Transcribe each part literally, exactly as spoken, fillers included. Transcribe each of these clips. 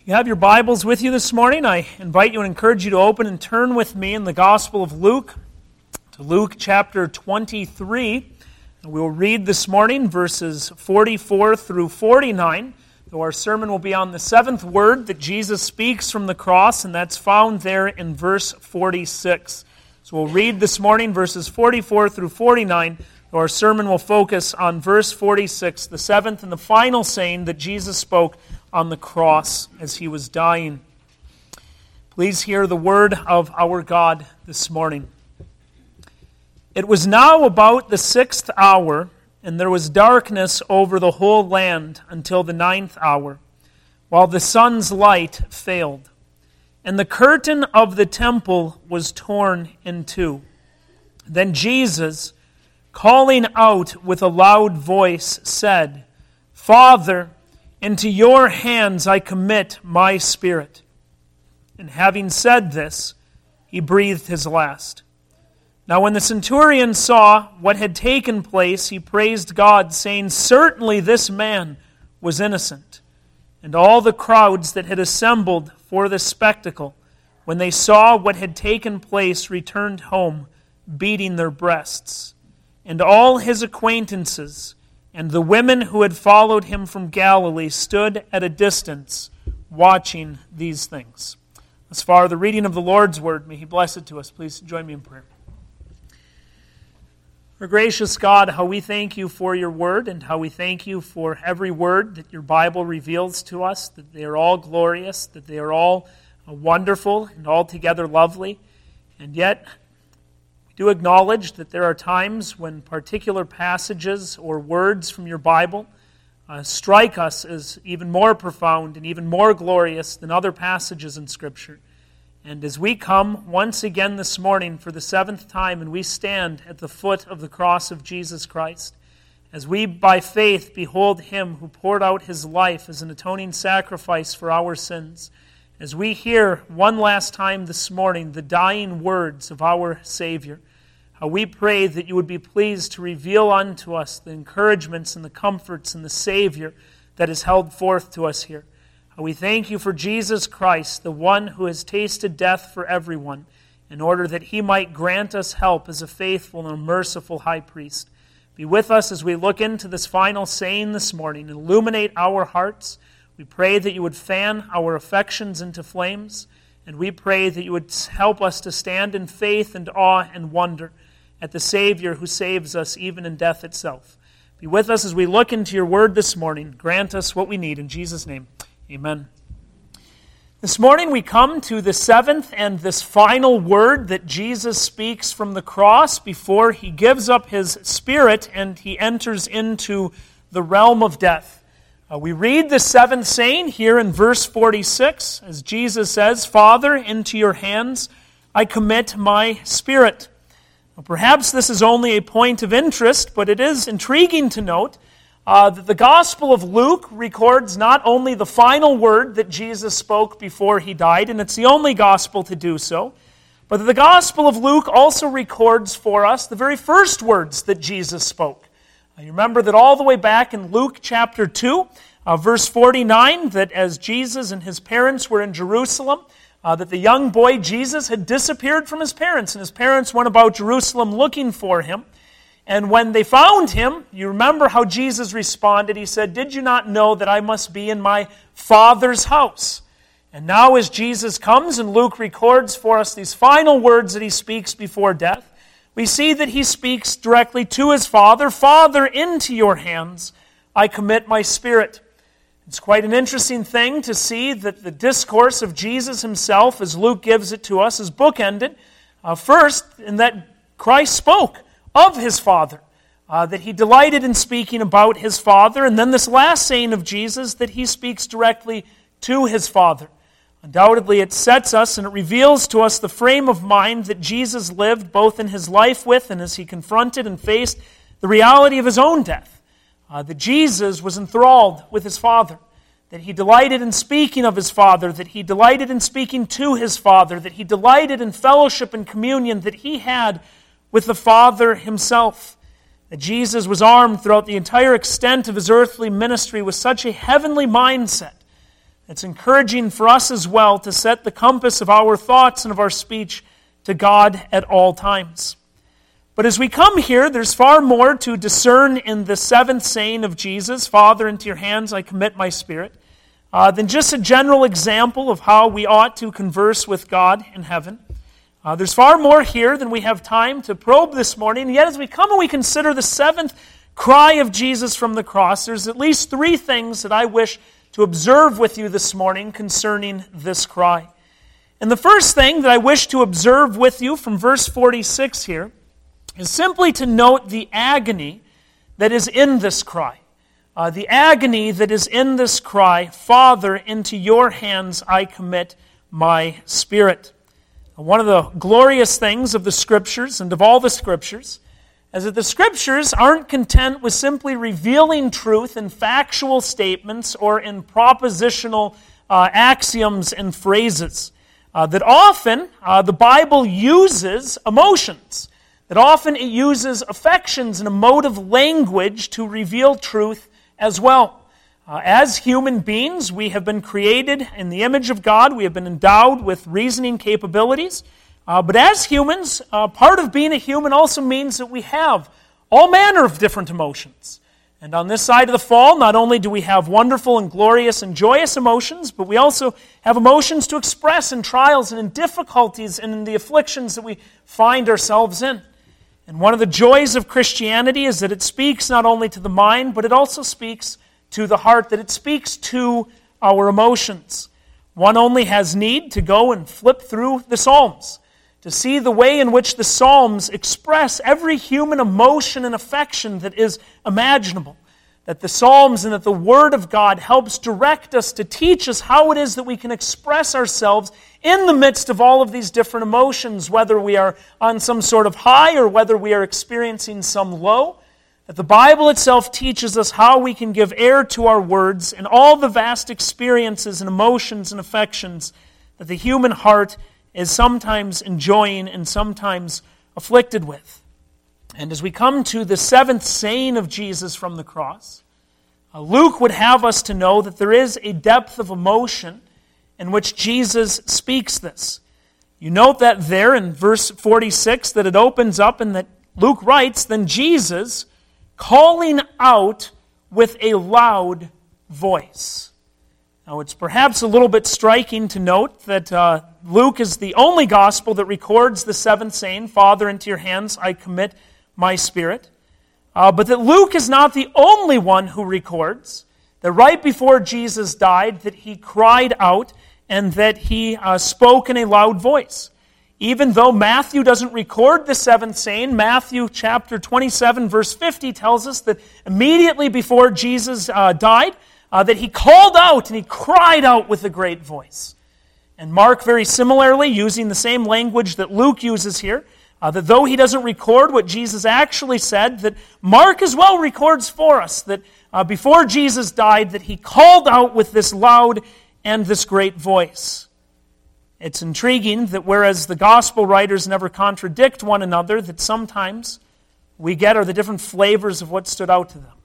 You have your Bibles with you this morning. I invite you and encourage you to open and turn with me in the Gospel of Luke to Luke chapter twenty-three. And we will read this morning verses forty-four through forty-nine, though our sermon will be on the seventh word that Jesus speaks from the cross, and that's found there in verse forty-six. So we'll read this morning verses forty-four through forty-nine, though our sermon will focus on verse forty-six, the seventh and the final saying that Jesus spoke on the cross as he was dying. Please hear the word of our God this morning. It was now about the sixth hour, and there was darkness over the whole land until the ninth hour, while the sun's light failed. And the curtain of the temple was torn in two. Then Jesus, calling out with a loud voice, said, "Father, into your hands I commit my spirit." And having said this, he breathed his last. Now when the centurion saw what had taken place, he praised God, saying, "Certainly this man was innocent." And all the crowds that had assembled for the spectacle, when they saw what had taken place, returned home, beating their breasts. And all his acquaintances and the women who had followed him from Galilee stood at a distance, watching these things. As far as the reading of the Lord's word, may he bless it to us. Please join me in prayer. Our gracious God, how we thank you for your word, and how we thank you for every word that your Bible reveals to us, that they are all glorious, that they are all wonderful and altogether lovely. And yet, we do acknowledge that there are times when particular passages or words from your Bible uh, strike us as even more profound and even more glorious than other passages in Scripture. And as we come once again this morning for the seventh time, and we stand at the foot of the cross of Jesus Christ, as we by faith behold him who poured out his life as an atoning sacrifice for our sins, as we hear one last time this morning the dying words of our Savior, how we pray that you would be pleased to reveal unto us the encouragements and the comforts and the Savior that is held forth to us here. We thank you for Jesus Christ, the one who has tasted death for everyone, in order that he might grant us help as a faithful and a merciful high priest. Be with us as we look into this final saying this morning. Illuminate our hearts. We pray that you would fan our affections into flames, and we pray that you would help us to stand in faith and awe and wonder at the Savior who saves us even in death itself. Be with us as we look into your word this morning. Grant us what we need in Jesus' name. Amen. This morning we come to the seventh and this final word that Jesus speaks from the cross before he gives up his spirit and he enters into the realm of death. Uh, we read the seventh saying here in verse forty-six as Jesus says, "Father, into your hands I commit my spirit." Now, perhaps this is only a point of interest, but it is intriguing to note Uh, that the Gospel of Luke records not only the final word that Jesus spoke before he died, and it's the only Gospel to do so, but that the Gospel of Luke also records for us the very first words that Jesus spoke. Uh, you remember that all the way back in Luke chapter two, uh, verse forty-nine, that as Jesus and his parents were in Jerusalem, uh, that the young boy Jesus had disappeared from his parents, and his parents went about Jerusalem looking for him. And when they found him, you remember how Jesus responded. He said, "Did you not know that I must be in my Father's house?" And now as Jesus comes, and Luke records for us these final words that he speaks before death, we see that he speaks directly to his Father. "Father, into your hands I commit my spirit." It's quite an interesting thing to see that the discourse of Jesus himself, as Luke gives it to us, is bookended. Uh, first, in that Christ spoke of his Father, uh, that he delighted in speaking about his Father, and then this last saying of Jesus, that he speaks directly to his Father. Undoubtedly, it sets us and it reveals to us the frame of mind that Jesus lived both in his life with and as he confronted and faced the reality of his own death. Uh, that Jesus was enthralled with his Father, that he delighted in speaking of his Father, that he delighted in speaking to his Father, that he delighted in fellowship and communion that he had with the Father himself. That Jesus was armed throughout the entire extent of his earthly ministry with such a heavenly mindset It's encouraging for us as well to set the compass of our thoughts and of our speech to God at all times. But as we come here, there's far more to discern in the seventh saying of Jesus, Father, into your hands I commit my spirit, uh, than just a general example of how we ought to converse with God in heaven. Uh, there's far more here than we have time to probe this morning. And yet as we come and we consider the seventh cry of Jesus from the cross, there's at least three things that I wish to observe with you this morning concerning this cry. And the first thing that I wish to observe with you from verse forty-six here is simply to note the agony that is in this cry. Uh, the agony that is in this cry, Father, into your hands I commit my spirit. One of the glorious things of the Scriptures and of all the Scriptures is that the Scriptures aren't content with simply revealing truth in factual statements or in propositional uh, axioms and phrases. Uh, that often uh, the Bible uses emotions. That often it uses affections and emotive language to reveal truth as well. Uh, as human beings, we have been created in the image of God. We have been endowed with reasoning capabilities. Uh, but as humans, uh, part of being a human also means that we have all manner of different emotions. And on this side of the fall, not only do we have wonderful and glorious and joyous emotions, but we also have emotions to express in trials and in difficulties and in the afflictions that we find ourselves in. And one of the joys of Christianity is that it speaks not only to the mind, but it also speaks to the heart, that it speaks to our emotions. One only has need to go and flip through the Psalms to see the way in which the Psalms express every human emotion and affection that is imaginable. That the Psalms and that the Word of God helps direct us to teach us how it is that we can express ourselves in the midst of all of these different emotions, whether we are on some sort of high or whether we are experiencing some low. That the Bible itself teaches us how we can give air to our words and all the vast experiences and emotions and affections that the human heart is sometimes enjoying and sometimes afflicted with. And as we come to the seventh saying of Jesus from the cross, uh, Luke would have us to know that there is a depth of emotion in which Jesus speaks this. You note that there in verse forty-six that it opens up and that Luke writes, then Jesus calling out with a loud voice. Now it's perhaps a little bit striking to note that uh, Luke is the only gospel that records the seventh saying, Father, into your hands I commit my spirit. Uh, but that Luke is not the only one who records that right before Jesus died that he cried out and that he uh, spoke in a loud voice. Even though Matthew doesn't record the seventh saying, Matthew chapter twenty-seven verse fifty tells us that immediately before Jesus uh, died, uh, that he called out and he cried out with a great voice. And Mark very similarly, using the same language that Luke uses here, uh, that though he doesn't record what Jesus actually said, that Mark as well records for us that uh, before Jesus died, that he called out with this loud and this great voice. It's intriguing that whereas the gospel writers never contradict one another, that sometimes we get are the different flavors of what stood out to them.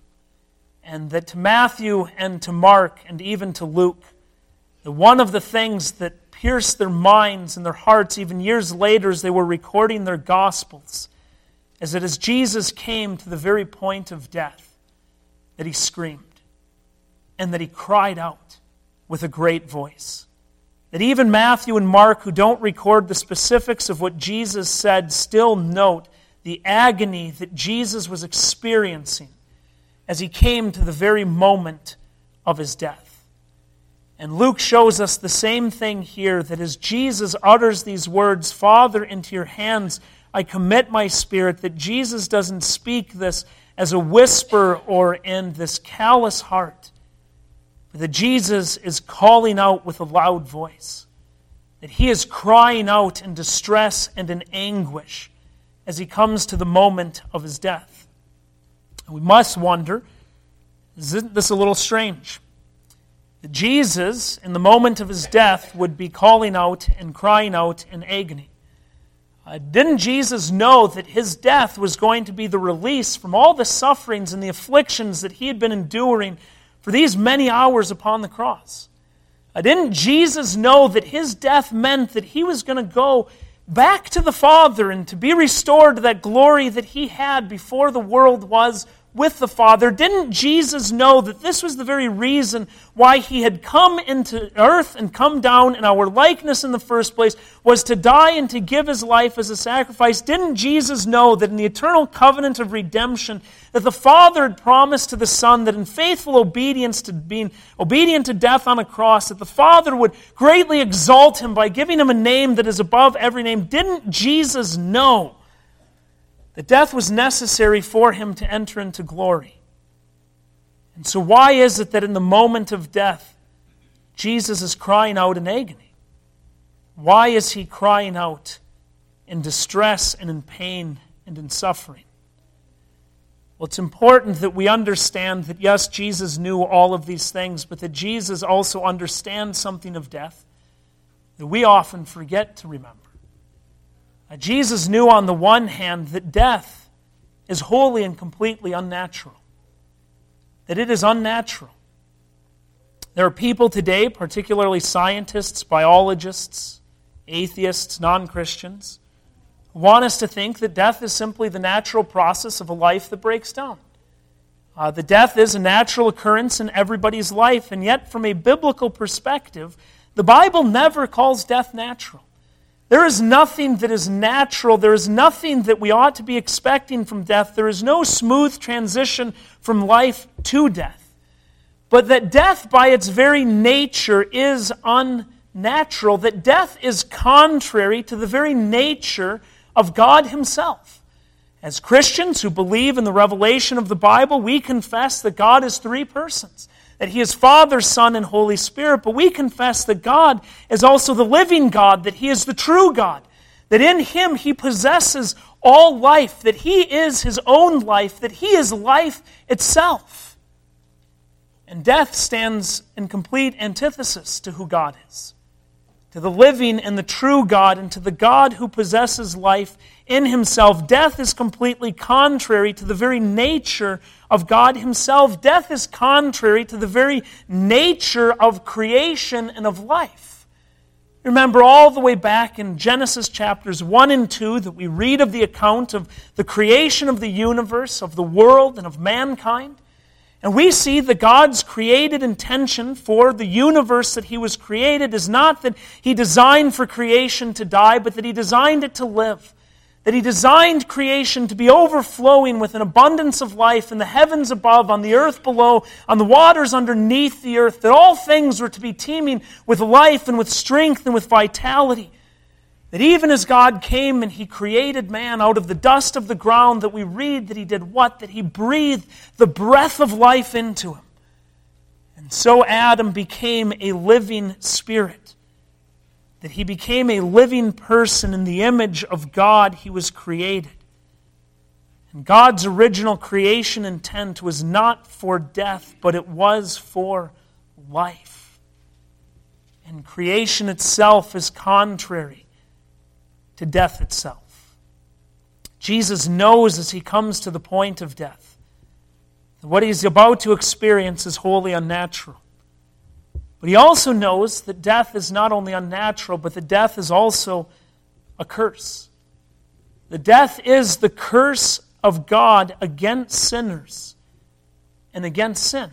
And that to Matthew and to Mark and even to Luke, that one of the things that pierced their minds and their hearts even years later as they were recording their gospels is that as Jesus came to the very point of death, that he screamed and that he cried out with a great voice. That even Matthew and Mark, who don't record the specifics of what Jesus said, still note the agony that Jesus was experiencing as he came to the very moment of his death. And Luke shows us the same thing here, that as Jesus utters these words, Father, into your hands I commit my spirit, that Jesus doesn't speak this as a whisper or in this callous heart, but that Jesus is calling out with a loud voice, that he is crying out in distress and in anguish as he comes to the moment of his death. And we must wonder, isn't this a little strange? That Jesus, in the moment of his death, would be calling out and crying out in agony. Uh, didn't Jesus know that his death was going to be the release from all the sufferings and the afflictions that he had been enduring for these many hours upon the cross? Uh, didn't Jesus know that his death meant that he was going to go back to the Father and to be restored to that glory that he had before the world was with the Father? Didn't Jesus know that this was the very reason why he had come into earth and come down in our likeness in the first place, was to die and to give his life as a sacrifice? Didn't Jesus know that in the eternal covenant of redemption that the Father had promised to the Son that in faithful obedience to being obedient to death on a cross, that the Father would greatly exalt him by giving him a name that is above every name? Didn't Jesus know that death was necessary for him to enter into glory? And so why is it that in the moment of death, Jesus is crying out in agony? Why is he crying out in distress and in pain and in suffering? Well, it's important that we understand that, yes, Jesus knew all of these things, but that Jesus also understands something of death that we often forget to remember. Jesus knew on the one hand that death is wholly and completely unnatural. That it is unnatural. There are people today, particularly scientists, biologists, atheists, non-Christians, who want us to think that death is simply the natural process of a life that breaks down. Uh, that death is a natural occurrence in everybody's life, and yet from a biblical perspective, the Bible never calls death natural. There is nothing that is natural. There is nothing that we ought to be expecting from death. There is no smooth transition from life to death. But that death by its very nature is unnatural. That death is contrary to the very nature of God himself. As Christians who believe in the revelation of the Bible, we confess that God is three persons. That he is Father, Son, and Holy Spirit. But we confess that God is also the living God, that he is the true God, that in him he possesses all life, that he is his own life, that he is life itself. And death stands in complete antithesis to who God is, to the living and the true God, and to the God who possesses life in himself. Death is completely contrary to the very nature of God himself. Death is contrary to the very nature of creation and of life. Remember all the way back in Genesis chapters one and two that we read of the account of the creation of the universe, of the world, and of mankind. And we see that God's created intention for the universe that he was created is not that he designed for creation to die, but that he designed it to live. That he designed creation to be overflowing with an abundance of life in the heavens above, on the earth below, on the waters underneath the earth. That all things were to be teeming with life and with strength and with vitality. That even as God came and he created man out of the dust of the ground, that we read that he did what? That he breathed the breath of life into him. And so Adam became a living spirit. That he became a living person in the image of God he was created. And God's original creation intent was not for death, but it was for life. And creation itself is contrary to death itself. Jesus knows as he comes to the point of death that what he's about to experience is wholly unnatural. But he also knows that death is not only unnatural, but that death is also a curse. The death is the curse of God against sinners and against sin.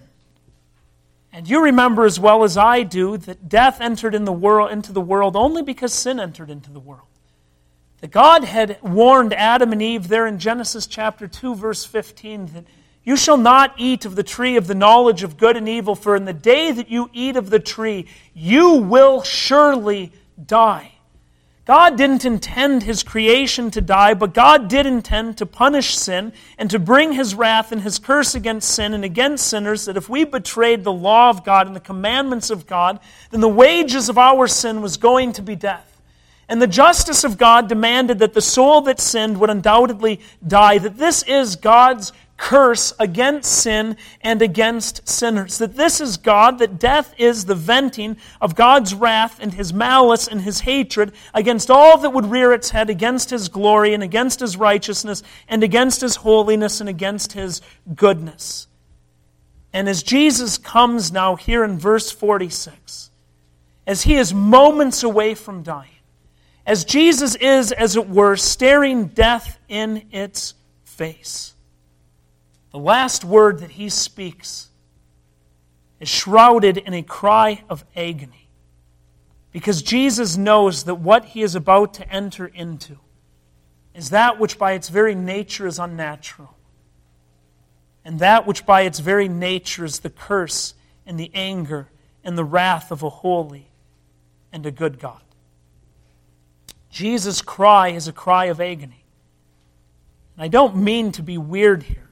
And you remember as well as I do that death entered in the world, into the world only because sin entered into the world. That God had warned Adam and Eve there in Genesis chapter two, verse fifteen, that you shall not eat of the tree of the knowledge of good and evil, for in the day that you eat of the tree, you will surely die. God didn't intend his creation to die, but God did intend to punish sin and to bring his wrath and his curse against sin and against sinners, that if we betrayed the law of God and the commandments of God, then the wages of our sin was going to be death. And the justice of God demanded that the soul that sinned would undoubtedly die, that this is God's curse against sin and against sinners. That this is God, that death is the venting of God's wrath and his malice and his hatred against all that would rear its head against his glory and against his righteousness and against his holiness and against his goodness. And as Jesus comes now here in verse forty-six, as he is moments away from dying, as Jesus is, as it were, staring death in its face. The last word that he speaks is shrouded in a cry of agony, because Jesus knows that what he is about to enter into is that which by its very nature is unnatural, and that which by its very nature is the curse and the anger and the wrath of a holy and a good God. Jesus' cry is a cry of agony. And I don't mean to be weird here,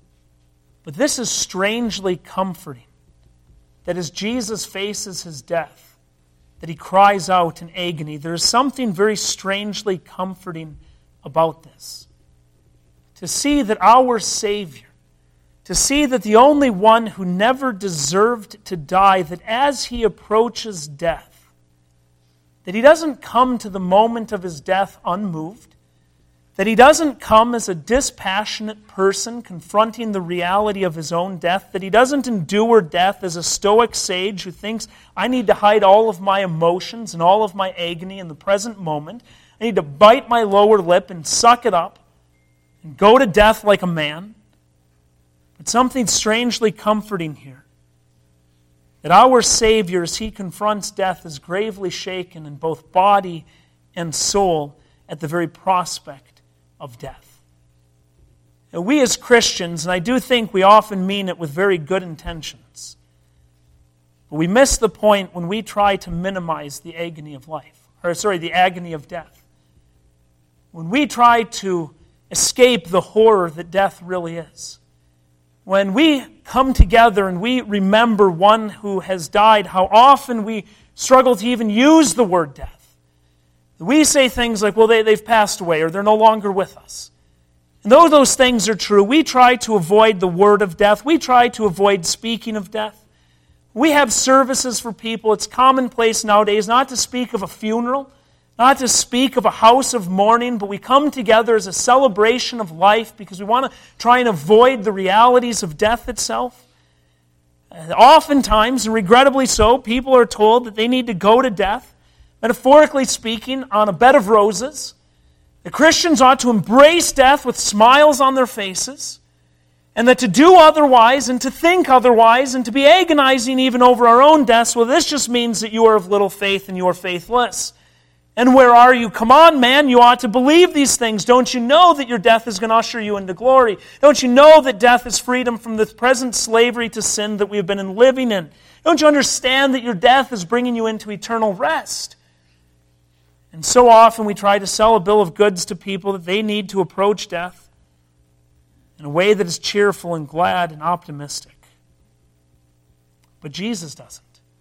but this is strangely comforting, that as Jesus faces his death, that he cries out in agony. There is something very strangely comforting about this. To see that our Savior, to see that the only one who never deserved to die, that as he approaches death, that he doesn't come to the moment of his death unmoved, that he doesn't come as a dispassionate person confronting the reality of his own death, that he doesn't endure death as a stoic sage who thinks, I need to hide all of my emotions and all of my agony in the present moment. I need to bite my lower lip and suck it up and go to death like a man. But something strangely comforting here, that our Savior, as he confronts death, is gravely shaken in both body and soul at the very prospect of death. Now, we as Christians, and I do think we often mean it with very good intentions, but we miss the point when we try to minimize the agony of life, or sorry, the agony of death. When we try to escape the horror that death really is. When we come together and we remember one who has died, how often we struggle to even use the word death. We say things like, well, they, they've passed away, or they're no longer with us. And though those things are true, we try to avoid the word of death. We try to avoid speaking of death. We have services for people. It's commonplace nowadays not to speak of a funeral, not to speak of a house of mourning, but we come together as a celebration of life because we want to try and avoid the realities of death itself. And oftentimes, and regrettably so, people are told that they need to go to death, metaphorically speaking, on a bed of roses. The Christians ought to embrace death with smiles on their faces, and that to do otherwise and to think otherwise and to be agonizing even over our own deaths, well, this just means that you are of little faith and you are faithless. And where are you? Come on, man, you ought to believe these things. Don't you know that your death is going to usher you into glory? Don't you know that death is freedom from the present slavery to sin that we have been living in? Don't you understand that your death is bringing you into eternal rest? And so often we try to sell a bill of goods to people that they need to approach death in a way that is cheerful and glad and optimistic. But Jesus doesn't.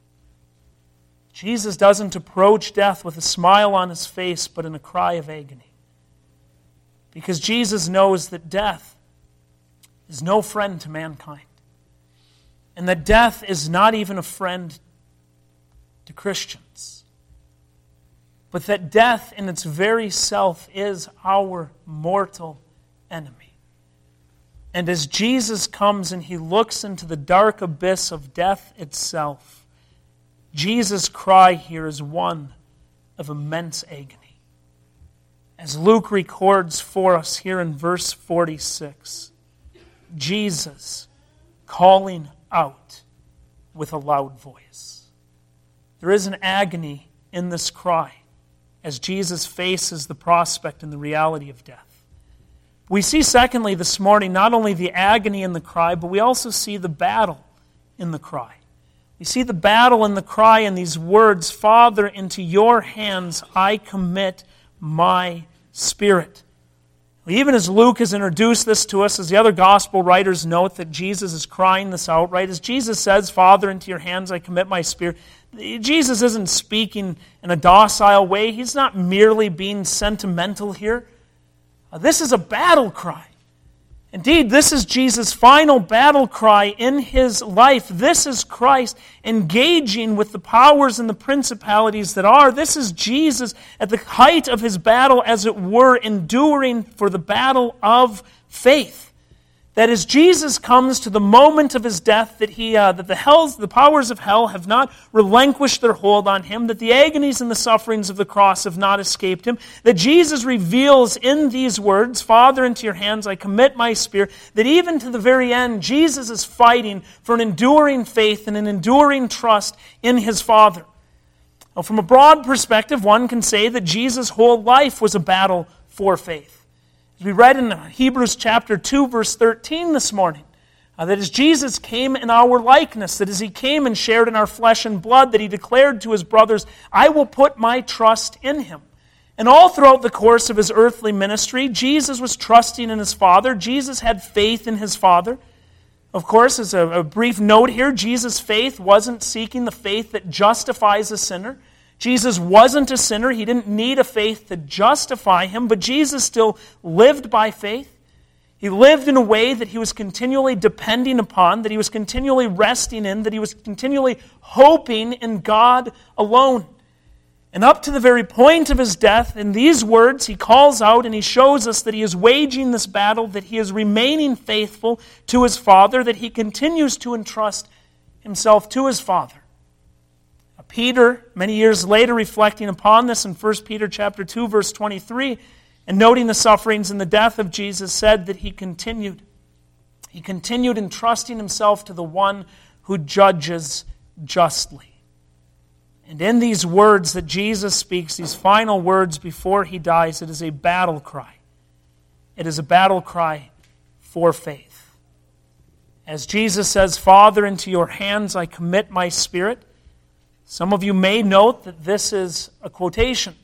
Jesus doesn't approach death with a smile on his face, but in a cry of agony. Because Jesus knows that death is no friend to mankind. And that death is not even a friend to Christians. But that death in its very self is our mortal enemy. And as Jesus comes and he looks into the dark abyss of death itself, Jesus' cry here is one of immense agony. As Luke records for us here in verse forty-six, Jesus calling out with a loud voice. There is an agony in this cry as Jesus faces the prospect and the reality of death. We see, secondly, this morning, not only the agony in the cry, but we also see the battle in the cry. We see the battle in the cry in these words, Father, into your hands I commit my spirit. Even as Luke has introduced this to us, as the other gospel writers note that Jesus is crying this outright, as Jesus says, Father, into your hands I commit my spirit, Jesus isn't speaking in a docile way. He's not merely being sentimental here. This is a battle cry. Indeed, this is Jesus' final battle cry in his life. This is Christ engaging with the powers and the principalities that are. This is Jesus at the height of his battle, as it were, enduring for the battle of faith. That as Jesus comes to the moment of his death, that he, uh, that the hells, the powers of hell have not relinquished their hold on him, that the agonies and the sufferings of the cross have not escaped him, that Jesus reveals in these words, Father, into your hands I commit my spirit, that even to the very end, Jesus is fighting for an enduring faith and an enduring trust in his Father. Now, from a broad perspective, one can say that Jesus' whole life was a battle for faith. As we read in Hebrews chapter two, verse thirteen this morning, uh, that as Jesus came in our likeness, that as he came and shared in our flesh and blood, that he declared to his brothers, I will put my trust in him. And all throughout the course of his earthly ministry, Jesus was trusting in his Father. Jesus had faith in his Father. Of course, as a, a brief note here, Jesus' faith wasn't seeking the faith that justifies a sinner. Jesus wasn't a sinner. He didn't need a faith to justify him, but Jesus still lived by faith. He lived in a way that he was continually depending upon, that he was continually resting in, that he was continually hoping in God alone. And up to the very point of his death, in these words, he calls out and he shows us that he is waging this battle, that he is remaining faithful to his Father, that he continues to entrust himself to his Father. Peter, many years later, reflecting upon this in First Peter chapter two, verse twenty-three, and noting the sufferings and the death of Jesus, said that he continued. He continued entrusting himself to the one who judges justly. And in these words that Jesus speaks, these final words before he dies, it is a battle cry. It is a battle cry for faith. As Jesus says, Father, into your hands I commit my spirit. Some of you may note that this is a quotation.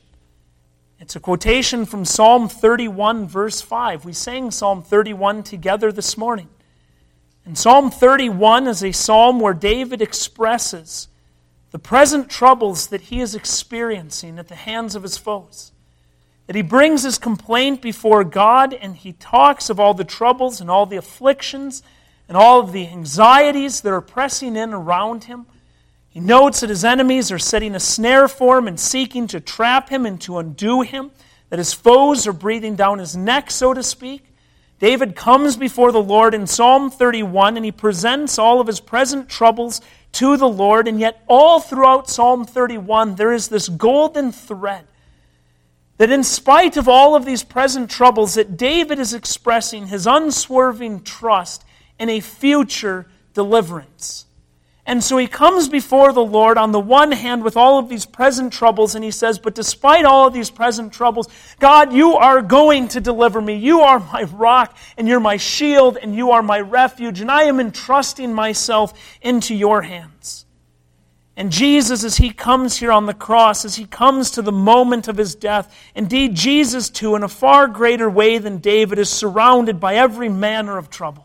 It's a quotation from Psalm thirty-one, verse five. We sang Psalm thirty-one together this morning. And Psalm thirty-one is a psalm where David expresses the present troubles that he is experiencing at the hands of his foes. That he brings his complaint before God and he talks of all the troubles and all the afflictions and all of the anxieties that are pressing in around him. He notes that his enemies are setting a snare for him and seeking to trap him and to undo him, that his foes are breathing down his neck, so to speak. David comes before the Lord in Psalm thirty-one, and he presents all of his present troubles to the Lord, and yet all throughout Psalm thirty-one, there is this golden thread that in spite of all of these present troubles, that David is expressing his unswerving trust in a future deliverance. And so he comes before the Lord on the one hand with all of these present troubles, and he says, but despite all of these present troubles, God, you are going to deliver me. You are my rock, and you're my shield, and you are my refuge, and I am entrusting myself into your hands. And Jesus, as he comes here on the cross, as he comes to the moment of his death, indeed Jesus too, in a far greater way than David, is surrounded by every manner of trouble.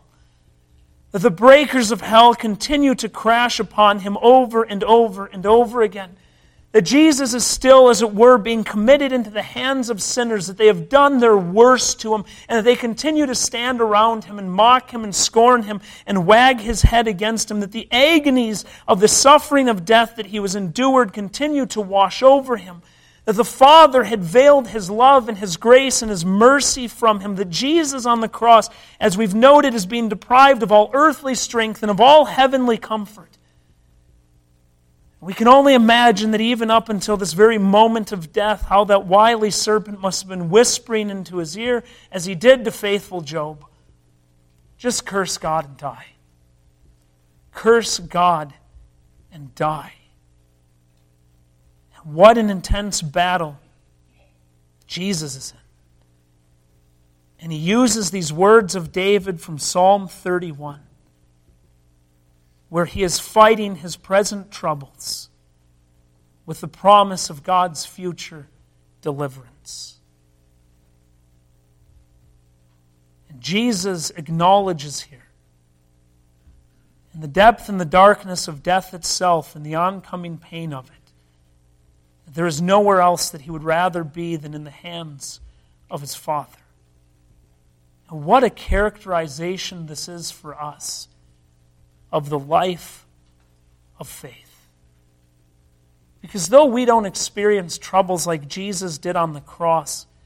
That the breakers of hell continue to crash upon him over and over and over again. That Jesus is still, as it were, being committed into the hands of sinners, that they have done their worst to him, and that they continue to stand around him and mock him and scorn him and wag his head against him, that the agonies of the suffering of death that he was endured continue to wash over him. That the Father had veiled his love and his grace and his mercy from him. That Jesus on the cross, as we've noted, is being deprived of all earthly strength and of all heavenly comfort. We can only imagine that even up until this very moment of death, how that wily serpent must have been whispering into his ear, as he did to faithful Job, just curse God and die. Curse God and die. What an intense battle Jesus is in. And he uses these words of David from Psalm thirty-one, where he is fighting his present troubles with the promise of God's future deliverance. And Jesus acknowledges here, in the depth and the darkness of death itself and the oncoming pain of it, there is nowhere else that he would rather be than in the hands of his Father. And what a characterization this is for us of the life of faith. Because though we don't experience troubles like Jesus did on the cross,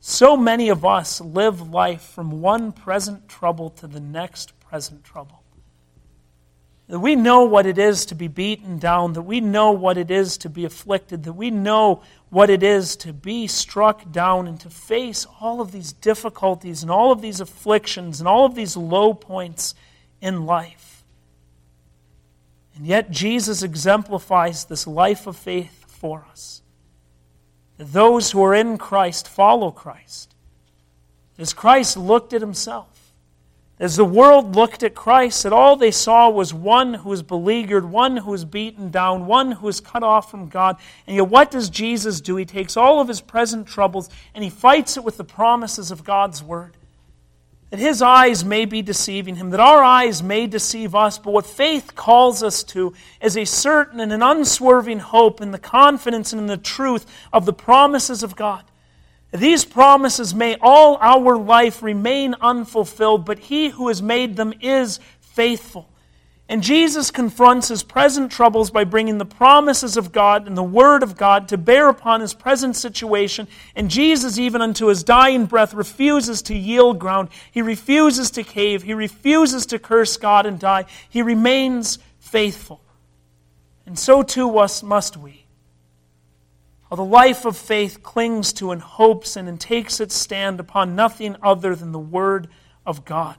So many of us live life from one present trouble to the next present trouble. That we know what it is to be beaten down, that we know what it is to be afflicted, that we know what it is to be struck down and to face all of these difficulties and all of these afflictions and all of these low points in life. And yet Jesus exemplifies this life of faith for us. That those who are in Christ follow Christ. As Christ looked at himself, as the world looked at Christ, that all they saw was one who was beleaguered, one who was beaten down, one who was cut off from God. And yet what does Jesus do? He takes all of his present troubles and he fights it with the promises of God's Word. That his eyes may be deceiving him, that our eyes may deceive us, but what faith calls us to is a certain and an unswerving hope in the confidence and in the truth of the promises of God. These promises may all our life remain unfulfilled, but he who has made them is faithful. And Jesus confronts his present troubles by bringing the promises of God and the Word of God to bear upon his present situation. And Jesus, even unto his dying breath, refuses to yield ground. He refuses to cave. He refuses to curse God and die. He remains faithful. And so too must we. How the life of faith clings to and hopes and takes its stand upon nothing other than the Word of God.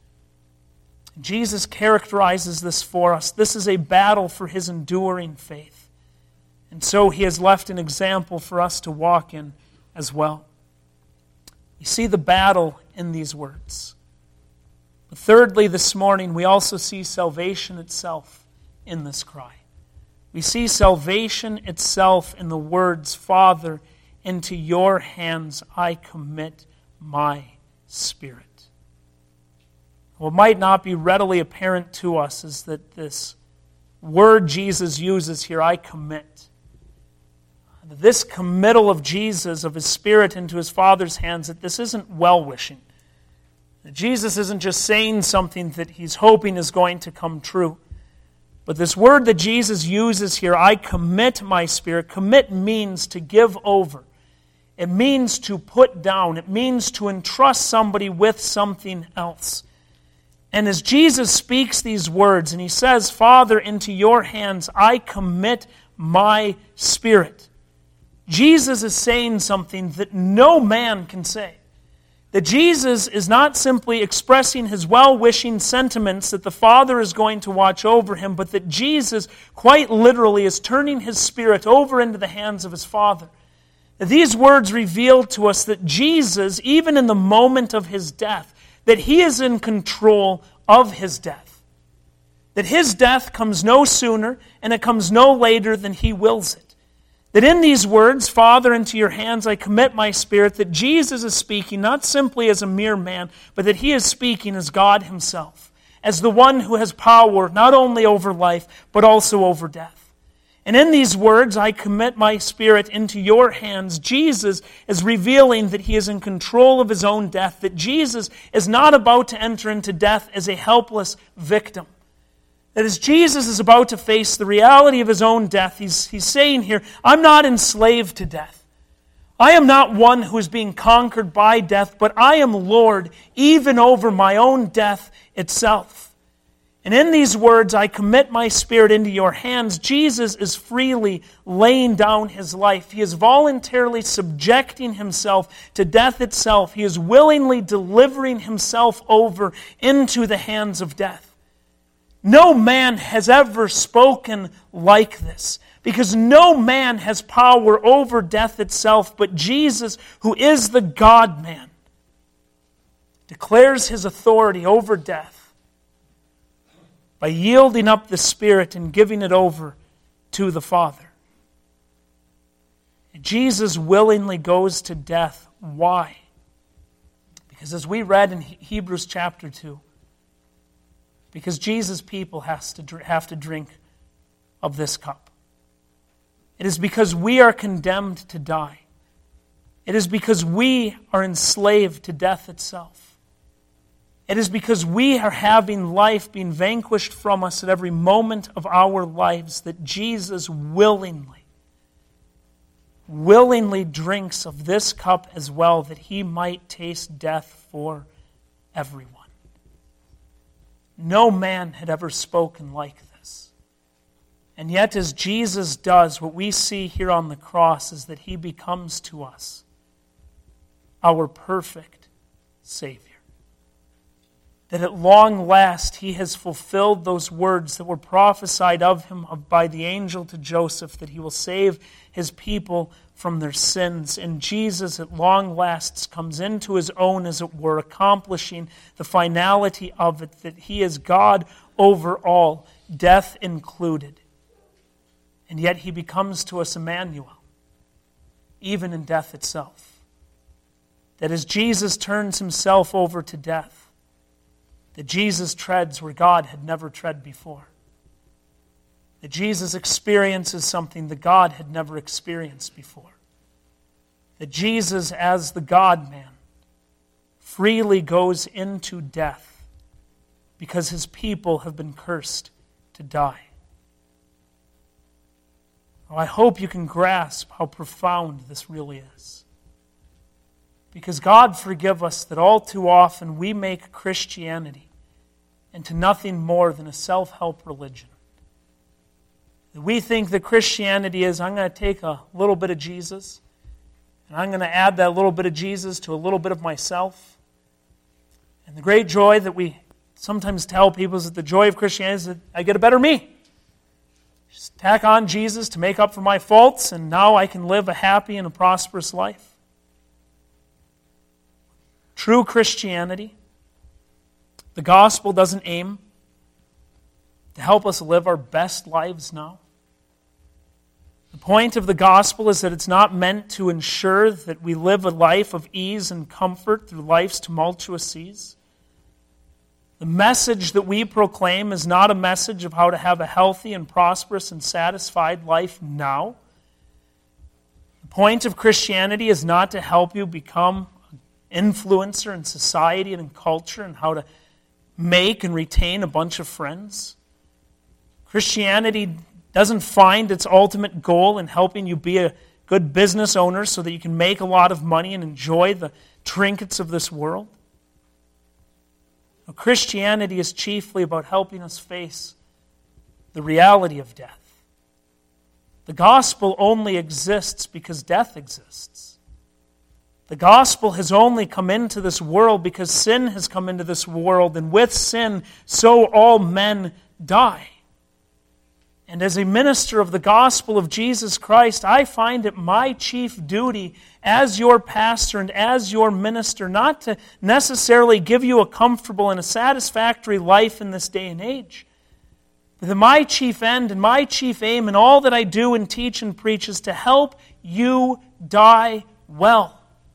Jesus characterizes this for us. This is a battle for his enduring faith. And so he has left an example for us to walk in as well. You see the battle in these words. But thirdly, this morning, we also see salvation itself in this cry. We see salvation itself in the words, Father, into your hands I commit my spirit. What might not be readily apparent to us is that this word Jesus uses here, I commit. This committal of Jesus, of his Spirit into his Father's hands, that this isn't well-wishing. That Jesus isn't just saying something that he's hoping is going to come true. But this word that Jesus uses here, I commit my spirit, commit means to give over. It means to put down. It means to entrust somebody with something else. And as Jesus speaks these words, and he says, Father, into your hands I commit my spirit. Jesus is saying something that no man can say. That Jesus is not simply expressing his well-wishing sentiments that the Father is going to watch over him, but that Jesus quite literally is turning his spirit over into the hands of his Father. These words reveal to us that Jesus, even in the moment of his death, that he is in control of his death. That his death comes no sooner and it comes no later than he wills it. That in these words, Father, into your hands I commit my spirit, that Jesus is speaking not simply as a mere man, but that he is speaking as God himself, as the one who has power not only over life, but also over death. And in these words, I commit my spirit into your hands, Jesus is revealing that he is in control of his own death, that Jesus is not about to enter into death as a helpless victim. That as Jesus is about to face the reality of his own death, he's, he's saying here, I'm not enslaved to death. I am not one who is being conquered by death, but I am Lord even over my own death itself. And in these words, I commit my spirit into your hands, Jesus is freely laying down his life. He is voluntarily subjecting himself to death itself. He is willingly delivering himself over into the hands of death. No man has ever spoken like this, because no man has power over death itself, but Jesus, who is the God-man, declares his authority over death by yielding up the Spirit and giving it over to the Father. And Jesus willingly goes to death. Why? Because as we read in Hebrews chapter two, because Jesus' people has to have to drink of this cup. It is because we are condemned to die. It is because we are enslaved to death itself. It is because we are having life being vanquished from us at every moment of our lives that Jesus willingly, willingly drinks of this cup as well, that he might taste death for everyone. No man had ever spoken like this. And yet, as Jesus does, what we see here on the cross is that he becomes to us our perfect Savior. That at long last he has fulfilled those words that were prophesied of him by the angel to Joseph, that he will save his people from their sins. And Jesus at long last comes into his own, as it were, accomplishing the finality of it, that he is God over all, death included. And yet he becomes to us Emmanuel, even in death itself. That as Jesus turns himself over to death, that Jesus treads where God had never tread before. That Jesus experiences something that God had never experienced before. That Jesus, as the God-man, freely goes into death because his people have been cursed to die. Oh, I hope you can grasp how profound this really is. Because God forgive us that all too often we make Christianity into nothing more than a self-help religion. That we think that Christianity is, I'm going to take a little bit of Jesus, and I'm going to add that little bit of Jesus to a little bit of myself. And the great joy that we sometimes tell people is that the joy of Christianity is that I get a better me. Just tack on Jesus to make up for my faults, and now I can live a happy and a prosperous life. True Christianity, the gospel doesn't aim to help us live our best lives now. The point of the gospel is that it's not meant to ensure that we live a life of ease and comfort through life's tumultuous seas. The message that we proclaim is not a message of how to have a healthy and prosperous and satisfied life now. The point of Christianity is not to help you become influencer in society and in culture and how to make and retain a bunch of friends. Christianity doesn't find its ultimate goal in helping you be a good business owner so that you can make a lot of money and enjoy the trinkets of this world. Now, Christianity is chiefly about helping us face the reality of death. The gospel only exists because death exists. The gospel has only come into this world because sin has come into this world, and with sin, so all men die. And as a minister of the gospel of Jesus Christ, I find it my chief duty as your pastor and as your minister not to necessarily give you a comfortable and a satisfactory life in this day and age. But my chief end and my chief aim in all that I do and teach and preach is to help you die well.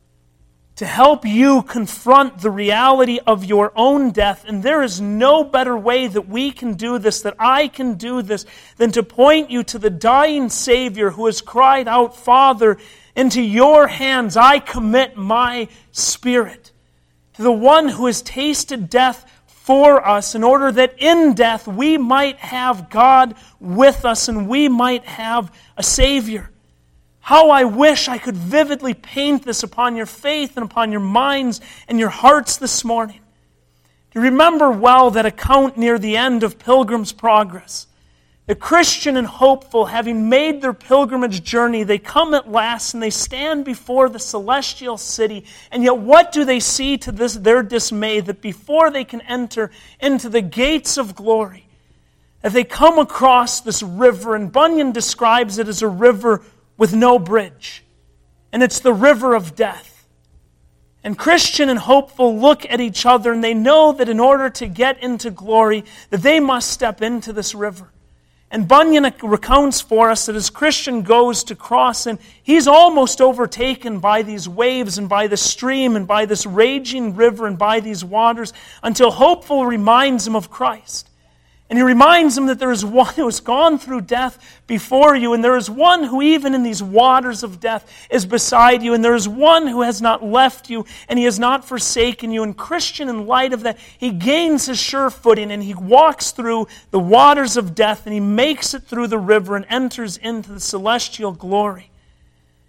To help you confront the reality of your own death. And there is no better way that we can do this, that I can do this, than to point you to the dying Savior who has cried out, Father, into your hands I commit my spirit. To the one who has tasted death for us, in order that in death we might have God with us and we might have a Savior. How I wish I could vividly paint this upon your faith and upon your minds and your hearts this morning. You remember well that account near the end of Pilgrim's Progress. The Christian and hopeful, having made their pilgrimage journey, they come at last and they stand before the celestial city. And yet what do they see to this their dismay? That before they can enter into the gates of glory, that they come across this river, and Bunyan describes it as a river with no bridge. And it's the river of death. And Christian and hopeful look at each other and they know that in order to get into glory, that they must step into this river. And Bunyan recounts for us that as Christian goes to cross, and he's almost overtaken by these waves and by the stream and by this raging river and by these waters, until hopeful reminds him of Christ. And he reminds them that there is one who has gone through death before you, and there is one who even in these waters of death is beside you, and there is one who has not left you, and he has not forsaken you. And Christian, in light of that, he gains his sure footing, and he walks through the waters of death, and he makes it through the river and enters into the celestial glory.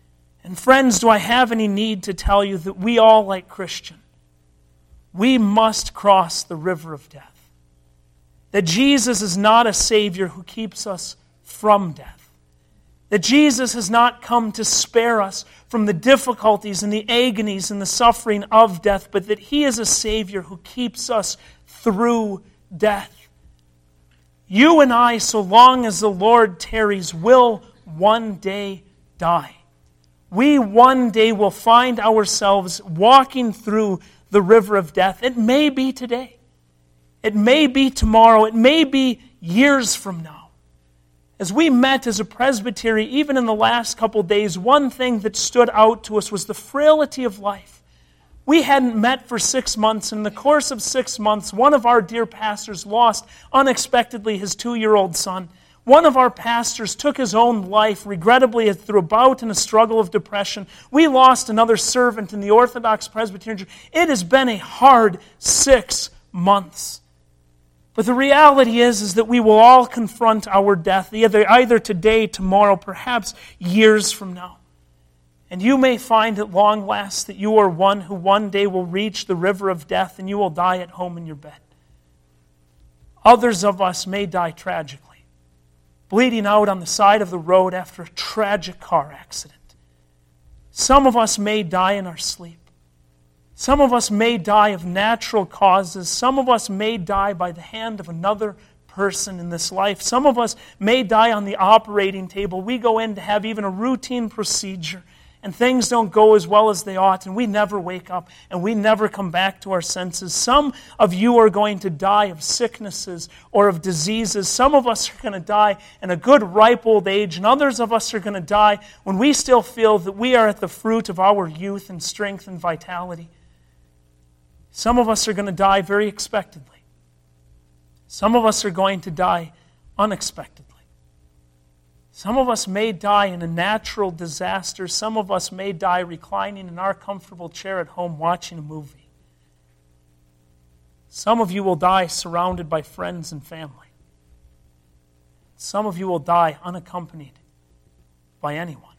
And friends, do I have any need to tell you that we all, like Christian, we must cross the river of death. That Jesus is not a Savior who keeps us from death. That Jesus has not come to spare us from the difficulties and the agonies and the suffering of death, but that He is a Savior who keeps us through death. You and I, so long as the Lord tarries, will one day die. We one day will find ourselves walking through the river of death. It may be today. It may be tomorrow. It may be years from now. As we met as a presbytery, even in the last couple days, one thing that stood out to us was the frailty of life. We hadn't met for six months. In the course of six months, one of our dear pastors lost unexpectedly his two-year-old son. One of our pastors took his own life, regrettably, through a bout and a struggle of depression. We lost another servant in the Orthodox Presbyterian Church. It has been a hard six months. But the reality is, is that we will all confront our death, either, either today, tomorrow, perhaps years from now. And you may find at long last that you are one who one day will reach the river of death and you will die at home in your bed. Others of us may die tragically, bleeding out on the side of the road after a tragic car accident. Some of us may die in our sleep. Some of us may die of natural causes. Some of us may die by the hand of another person in this life. Some of us may die on the operating table. We go in to have even a routine procedure, and things don't go as well as they ought, and we never wake up, and we never come back to our senses. Some of you are going to die of sicknesses or of diseases. Some of us are going to die in a good, ripe old age, and others of us are going to die when we still feel that we are at the fruit of our youth and strength and vitality. Some of us are going to die very expectedly. Some of us are going to die unexpectedly. Some of us may die in a natural disaster. Some of us may die reclining in our comfortable chair at home watching a movie. Some of you will die surrounded by friends and family. Some of you will die unaccompanied by anyone.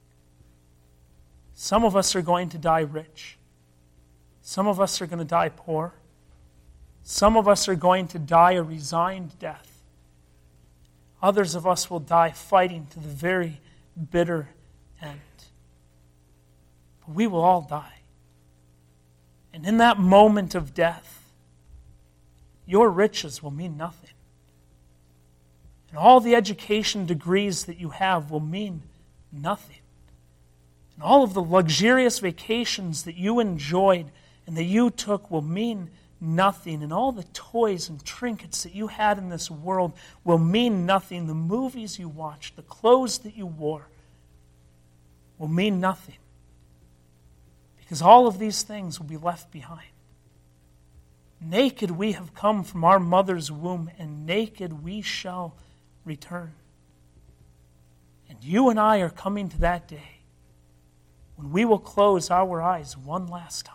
Some of us are going to die rich. Some of us are going to die poor. Some of us are going to die a resigned death. Others of us will die fighting to the very bitter end. But we will all die. And in that moment of death, your riches will mean nothing. And all the education degrees that you have will mean nothing. And all of the luxurious vacations that you enjoyed and that you took will mean nothing. And all the toys and trinkets that you had in this world will mean nothing. The movies you watched, the clothes that you wore will mean nothing. Because all of these things will be left behind. Naked we have come from our mother's womb, and naked we shall return. And you and I are coming to that day when we will close our eyes one last time.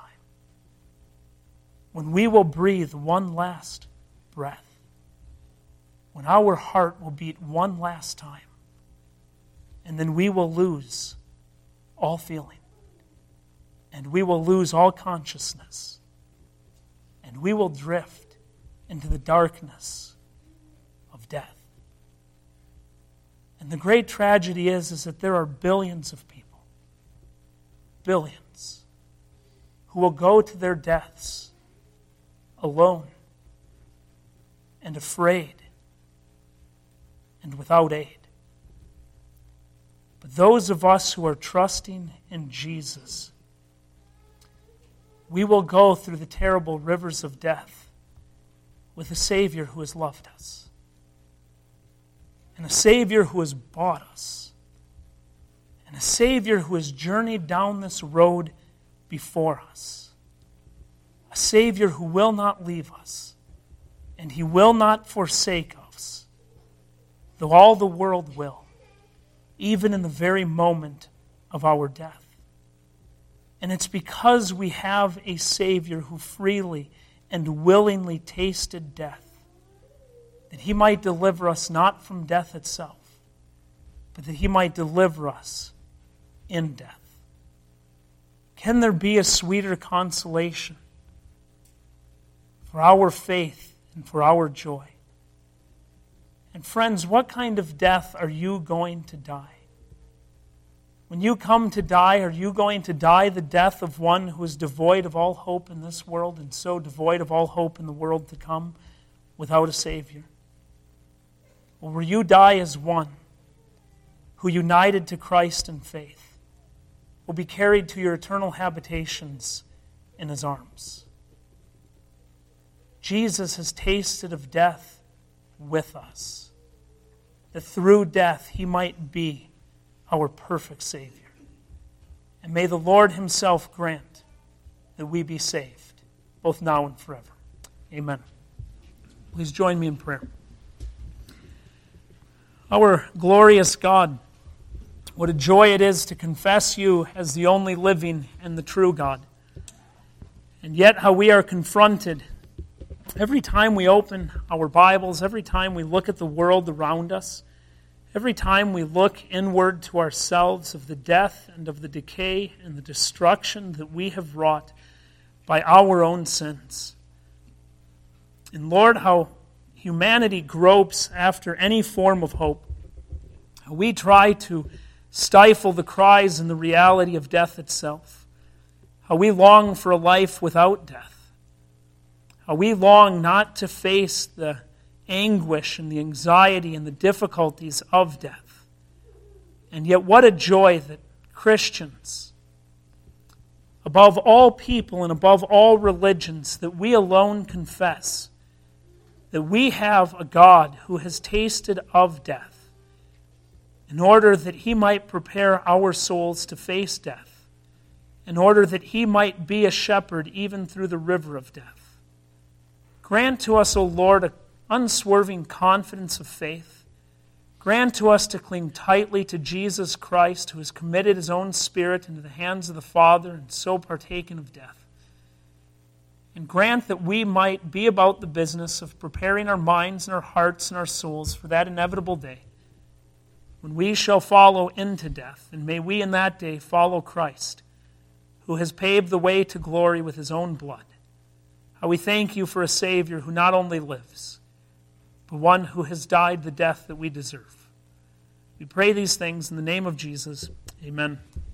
When we will breathe one last breath. When our heart will beat one last time. And then we will lose all feeling. And we will lose all consciousness. And we will drift into the darkness of death. And the great tragedy is, is that there are billions of people, billions, who will go to their deaths alone and afraid and without aid. But those of us who are trusting in Jesus, we will go through the terrible rivers of death with a Savior who has loved us, and a Savior who has bought us, and a Savior who has journeyed down this road before us. A Savior who will not leave us, and He will not forsake us, though all the world will, even in the very moment of our death. And it's because we have a Savior who freely and willingly tasted death, that He might deliver us not from death itself, but that He might deliver us in death. Can there be a sweeter consolation for our faith and for our joy? And friends, what kind of death are you going to die? When you come to die, are you going to die the death of one who is devoid of all hope in this world and so devoid of all hope in the world to come without a Savior? Or will you die as one who, united to Christ in faith, will be carried to your eternal habitations in His arms? Jesus has tasted of death with us, that through death He might be our perfect Savior. And may the Lord Himself grant that we be saved, both now and forever. Amen. Please join me in prayer. Our glorious God, what a joy it is to confess You as the only living and the true God. And yet how we are confronted every time we open our Bibles, every time we look at the world around us, every time we look inward to ourselves of the death and of the decay and the destruction that we have wrought by our own sins. And Lord, how humanity gropes after any form of hope. How we try to stifle the cries and the reality of death itself. How we long for a life without death. How we long not to face the anguish and the anxiety and the difficulties of death. And yet what a joy that Christians, above all people and above all religions, that we alone confess that we have a God who has tasted of death in order that He might prepare our souls to face death, in order that He might be a shepherd even through the river of death. Grant to us, O Lord, a unswerving confidence of faith. Grant to us to cling tightly to Jesus Christ, who has committed His own Spirit into the hands of the Father and so partaken of death. And grant that we might be about the business of preparing our minds and our hearts and our souls for that inevitable day when we shall follow into death. And may we in that day follow Christ, who has paved the way to glory with His own blood. How we thank You for a Savior who not only lives, but one who has died the death that we deserve. We pray these things in the name of Jesus. Amen.